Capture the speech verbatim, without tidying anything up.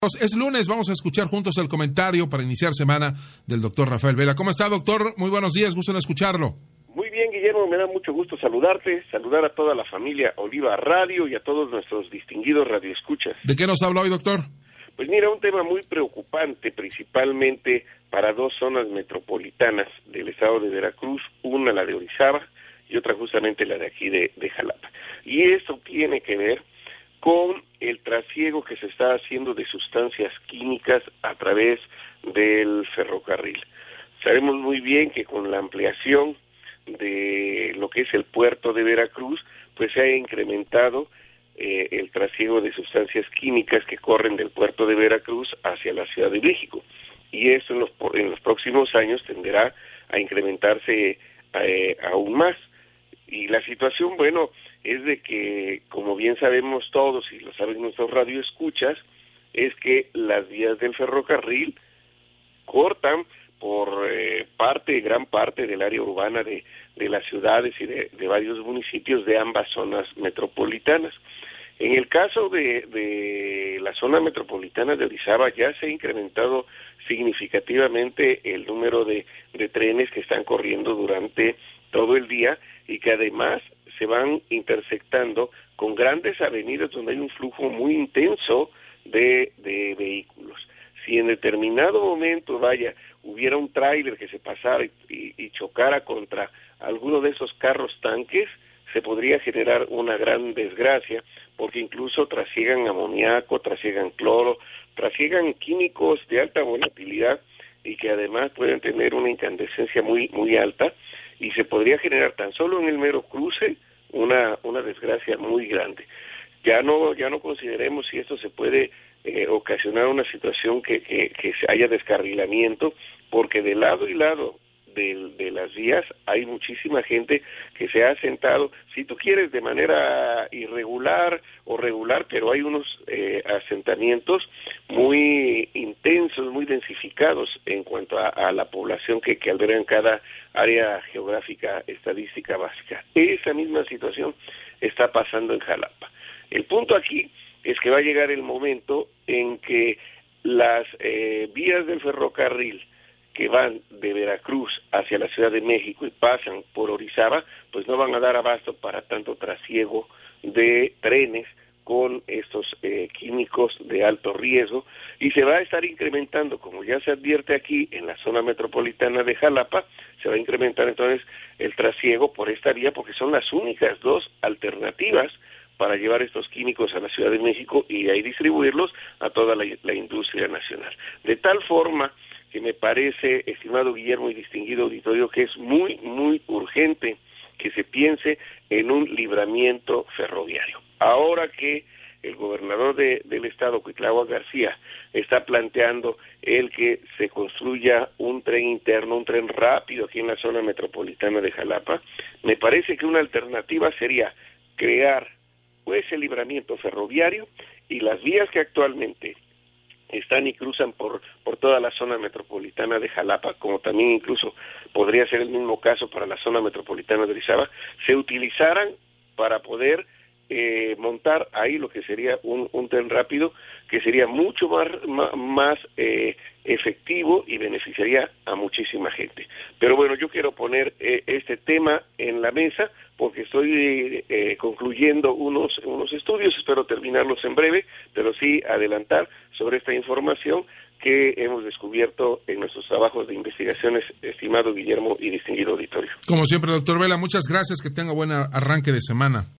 Es lunes, vamos a escuchar juntos el comentario para iniciar semana del doctor Rafael Vela. ¿Cómo está, doctor? Muy buenos días, gusto en escucharlo. Muy bien, Guillermo, me da mucho gusto saludarte, saludar a toda la familia Oliva Radio y a todos nuestros distinguidos radioescuchas. ¿De qué nos habla hoy, doctor? Pues mira, un tema muy preocupante, principalmente para dos zonas metropolitanas del estado de Veracruz, una la de Orizaba y otra justamente la de aquí de, de Jalapa. Y esto tiene que ver con el trasiego que se está haciendo de sustancias químicas a través del ferrocarril. Sabemos muy bien que con la ampliación de lo que es el puerto de Veracruz, pues se ha incrementado eh, el trasiego de sustancias químicas que corren del puerto de Veracruz hacia la Ciudad de México. Y esto en los, en los próximos años tenderá a incrementarse eh, aún más. Y la situación, bueno, es de que, como bien sabemos todos, y lo saben nuestros radioescuchas, es que las vías del ferrocarril cortan por eh, parte, gran parte del área urbana de, de las ciudades y de, de varios municipios de ambas zonas metropolitanas. En el caso de, de la zona metropolitana de Orizaba ya se ha incrementado significativamente el número de, de trenes que están corriendo durante todo el día y que además se van intersectando con grandes avenidas donde hay un flujo muy intenso de, de vehículos. Si en determinado momento, vaya, hubiera un tráiler que se pasara y, y, y chocara contra alguno de esos carros tanques, se podría generar una gran desgracia, porque incluso trasiegan amoníaco, trasiegan cloro, trasiegan químicos de alta volatilidad y que además pueden tener una incandescencia muy muy alta, y se podría generar tan solo en el mero cruce una una desgracia muy grande. Ya no ya no consideremos si esto se puede eh, ocasionar una situación que, que, que haya descarrilamiento, porque de lado y lado de, de las vías hay muchísima gente que se ha asentado, si tú quieres, de manera irregular o regular, pero hay unos eh, asentamientos muy intensos, muy densificados en cuanto a, a la población que, que albergan cada área geográfica estadística básica. Esa misma situación está pasando en Jalapa. El punto aquí es que va a llegar el momento en que las eh, vías del ferrocarril que van de Veracruz hacia la Ciudad de México y pasan por Orizaba, pues no van a dar abasto para tanto trasiego de trenes con estos eh, químicos de alto riesgo, y se va a estar incrementando, como ya se advierte aquí en la zona metropolitana de Jalapa, se va a incrementar entonces el trasiego por esta vía, porque son las únicas dos alternativas para llevar estos químicos a la Ciudad de México y ahí distribuirlos a toda la, la industria nacional. De tal forma que me parece, estimado Guillermo y distinguido auditorio, que es muy, muy urgente que se piense en un libramiento ferroviario. Ahora que el gobernador de, del estado, Cuitlahua García, está planteando el que se construya un tren interno, un tren rápido aquí en la zona metropolitana de Jalapa, me parece que una alternativa sería crear pues el libramiento ferroviario, y las vías que actualmente están y cruzan por por toda la zona metropolitana de Jalapa, como también incluso podría ser el mismo caso para la zona metropolitana de Orizaba, se utilizaran para poder eh, montar ahí lo que sería un, un tren rápido, que sería mucho más, más, más eh, efectivo y beneficiaría a muchísima gente. Pero bueno, yo quiero poner eh, este tema en la mesa porque estoy eh, concluyendo unos, unos estudios, espero terminarlos en breve, pero sí adelantar sobre esta información que hemos descubierto en nuestros trabajos de investigaciones, estimado Guillermo y distinguido auditorio. Como siempre, doctor Vela, muchas gracias, que tenga buen arranque de semana.